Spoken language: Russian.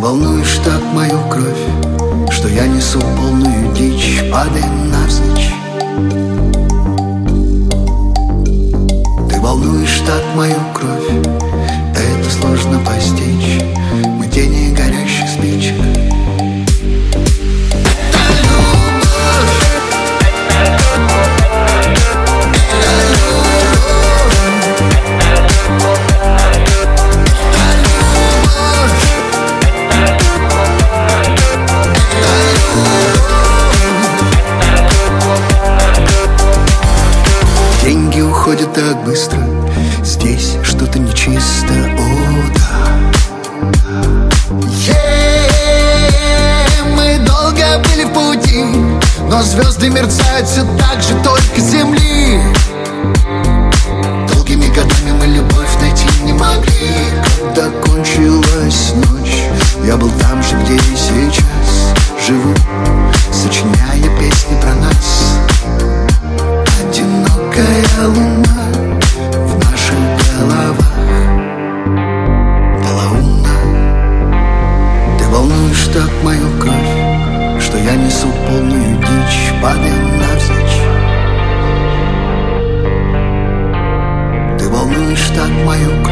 волнуешь так мою кровь, что я несу полную дичь, падая навзничь. Ты волнуешь так мою кровь, это сложно постичь. Мы тени горящих спичек. Деньги уходят так быстро, здесь что-то нечисто, о да. Мы долго были в пути, но звезды мерцают все так же, только с земли. Долгими годами мы любовь найти не могли. Когда кончилась ночь, я был там же, где и сейчас живу, сочиняя песни про нас. Одинокая луна в наших головах полоумна. Ты волнуешь так мою кровь, что я несу полную дичь, падая навзничь. Ты волнуешь так мою кровь,